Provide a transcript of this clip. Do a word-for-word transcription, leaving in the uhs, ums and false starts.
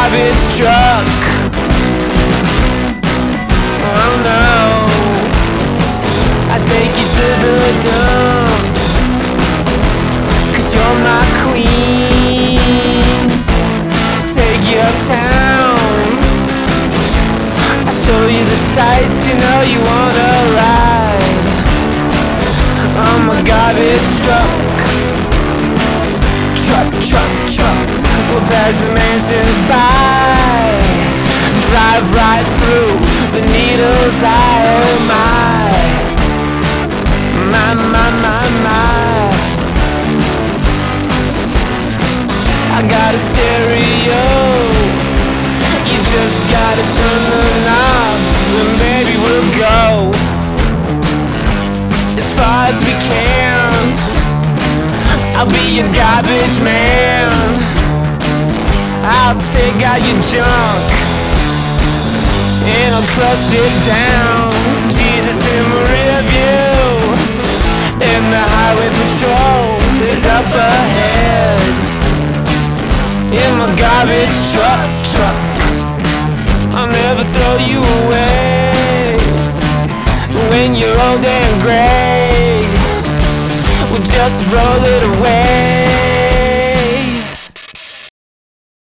garbage truck. Oh no, I take you to the dump, 'cause you're my queen. Take you uptown, I show you the sights you know you wanna ride. I'm a garbage truck. Truck, truck, truck. We'll pass the mansions by, drive right through the needle's eye. Oh my, my, my, my, my. I got a stereo, you just gotta turn the knob, and baby we'll go as far as we can. I'll be your garbage man. I'll take out your junk and I'll crush it down. Jesus in my rear view, and the highway patrol is up ahead. In my garbage truck, truck, I'll never throw you away. When you're old and gray, we'll just roll it away.